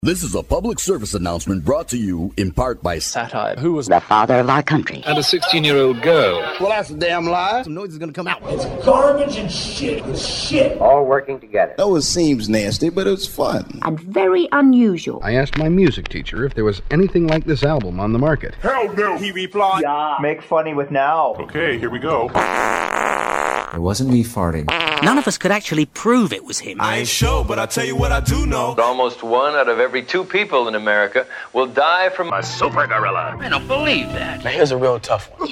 This is a public service announcement brought to you in part by Satire, who was the father of our country, and a 16-year-old girl. Well, that's a damn lie. Some noise is gonna come out. It's garbage and shit. It's shit. All working together. Oh, it seems nasty, but it's fun. and very unusual. I asked my music teacher if there was anything like this album on the market. Hell no. He replied, yeah. Make funny with now. Okay, here we go. It wasn't me farting. None of us could actually prove it was him. I ain't sure, but I tell you what I do know. Almost 1 out of every 2 people in America will die from a super gorilla. I don't believe that. Now here's a real tough one.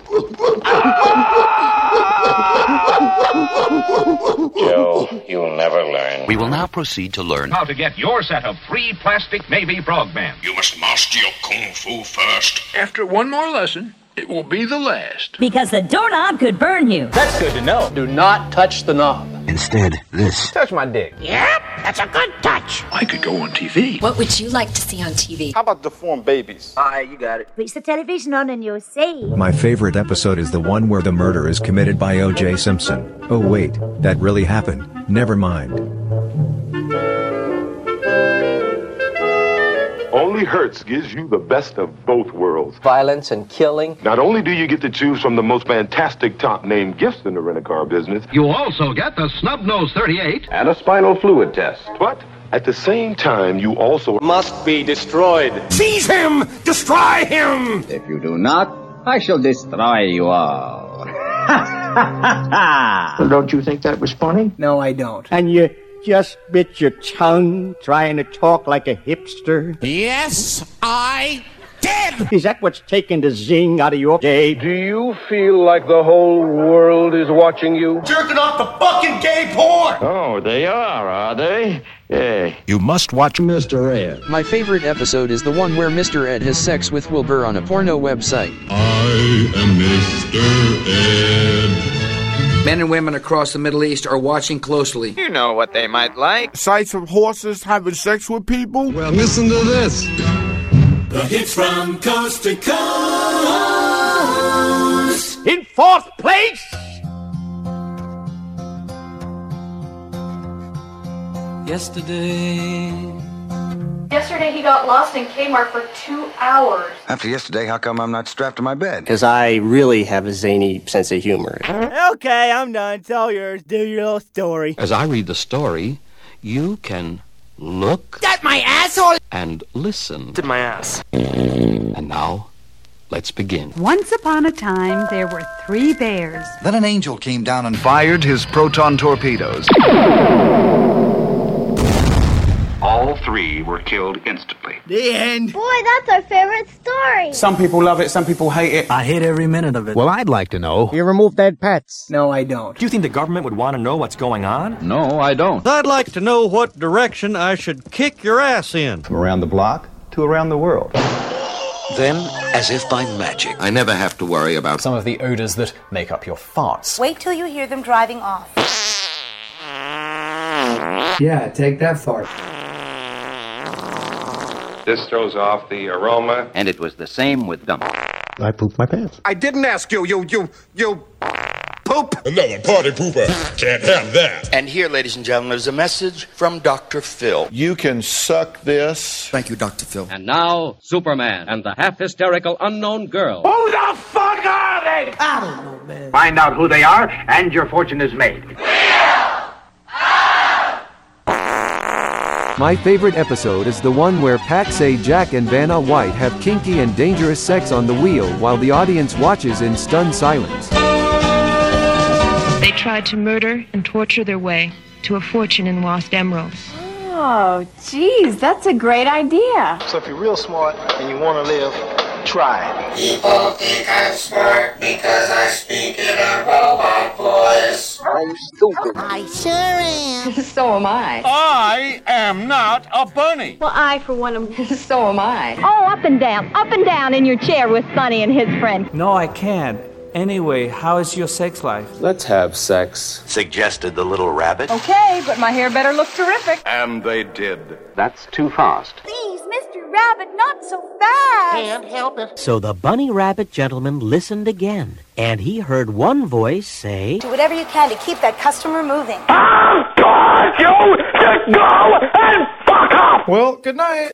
Joe, you'll never learn. We will now proceed to learn how to get your set of free plastic Navy frogmen. You must master your kung fu first. After one more lesson, it will be the last. Because the doorknob could burn you. That's good to know. Do not touch the knob. Instead, this. Touch my dick. Yep, that's a good touch. I could go on TV. What would you like to see on TV? How about deformed babies? You got it. Switch the television on and you'll see. My favorite episode is the one where the murder is committed by O.J. Simpson. Oh wait, that really happened. Never mind. Only Hertz gives you the best of both worlds. Violence and killing. Not only do you get to choose from the most fantastic top-name gifts in the rent-a-car business, You also get the Snub-Nose 38 and a spinal fluid test. But at the same time, you also Must be destroyed. Seize him! Destroy him! If you do not, I shall destroy you all. Well, don't you think that was funny? No, I don't. And you just bit your tongue trying to talk like a hipster? Yes, I did! Is that what's taking the zing out of your day? Do you feel like the whole world is watching you? Jerking off the fucking gay porn! Oh, they are they? Yeah. You must watch Mr. Ed. My favorite episode is the one where Mr. Ed has sex with Wilbur on a porno website. I am Mr. Ed. Men and women across the Middle East are watching closely. You know what they might like. Sights of horses having sex with people? Well, listen to this. The hits from coast to coast. In 4th place! Yesterday he got lost in Kmart for 2 hours. After yesterday, how come I'm not strapped to my bed? Because I really have a zany sense of humor. Okay, I'm done. Tell yours. Do your little story. As I read the story, you can look That's my asshole! and listen. Did my ass. And now, let's begin. Once upon a time, there were 3 bears. Then an angel came down and Fired his proton torpedoes. All 3 were killed instantly. The end. Boy, that's our favorite story. Some people love it, some people hate it. I hate every minute of it. Well, I'd like to know. You remove dead pets? No, I don't. Do you think the government would want to know what's going on? No, I don't. I'd like to know what direction I should kick your ass in. From around the block to around the world. Then, as if by magic, I never have to worry about Some of the odors that make up your farts. Wait till you hear them driving off. Yeah, take that far. This throws off the aroma. And it was the same with gum. I pooped my pants. I didn't ask you poop. Another party pooper. Can't have that. And here, ladies and gentlemen, is a message from Dr. Phil. You can suck this. Thank you, Dr. Phil. And now, Superman and the half-hysterical unknown girl. Who the fuck are they? I don't know, man. Find out who they are, and your fortune is made. My favorite episode is the one where Pat say Jack and Vanna White have kinky and dangerous sex on the wheel while the audience watches in stunned silence. They tried to murder and torture their way to a fortune in lost emeralds. Oh, geez, that's a great idea. So if you're real smart and you want to live, try it. People think I'm smart because I speak in a robot voice. I'm stupid. I sure am. So am I. I am not a bunny. Well, I, for one, am. So am I. Oh, up and down in your chair with Sonny and his friend. No, I can't. Anyway, how is your sex life? Let's have sex. Suggested the little rabbit. Okay, but my hair better look terrific. And they did. That's too fast. Please, Mr. Rabbit, not so fast. Can't help it. So the bunny rabbit gentleman listened again, and he heard one voice say, Do whatever you can to keep that customer moving. Oh, God, you should go and fuck off! Well, good night.